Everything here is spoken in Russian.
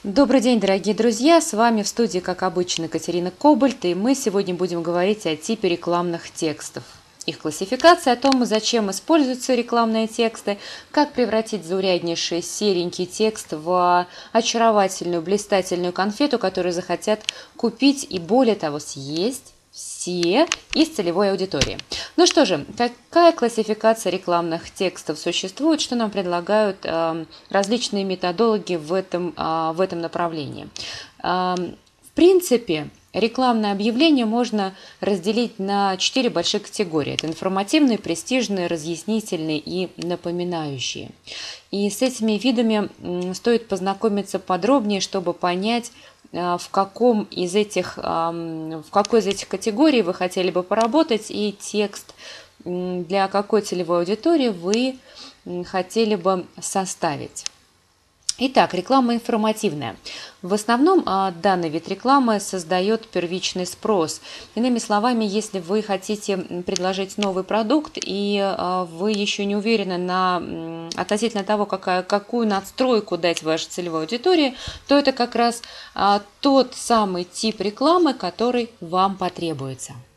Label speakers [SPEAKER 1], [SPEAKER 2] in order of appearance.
[SPEAKER 1] Добрый день, дорогие друзья! С вами в студии, как обычно, Катерина Кобальт, и мы сегодня будем говорить о типе рекламных текстов. Их классификация, о том, зачем используются рекламные тексты, как превратить зауряднейший серенький текст в очаровательную, блистательную конфету, которую захотят купить и, более того, съесть все из целевой аудитории. Ну что же, какая классификация рекламных текстов существует, что нам предлагают различные методологи в этом направлении? В принципе, рекламное объявление можно разделить на 4 больших категории. Это информативные, престижные, разъяснительные и напоминающие. И с этими видами стоит познакомиться подробнее, чтобы понять, в какой из этих категорий вы хотели бы поработать и текст для какой целевой аудитории вы хотели бы составить. Итак, реклама информативная. В основном данный вид рекламы создает первичный спрос. Иными словами, если вы хотите предложить новый продукт и вы еще не уверены относительно того, какую надстройку дать вашей целевой аудитории, то это как раз тот самый тип рекламы, который вам потребуется.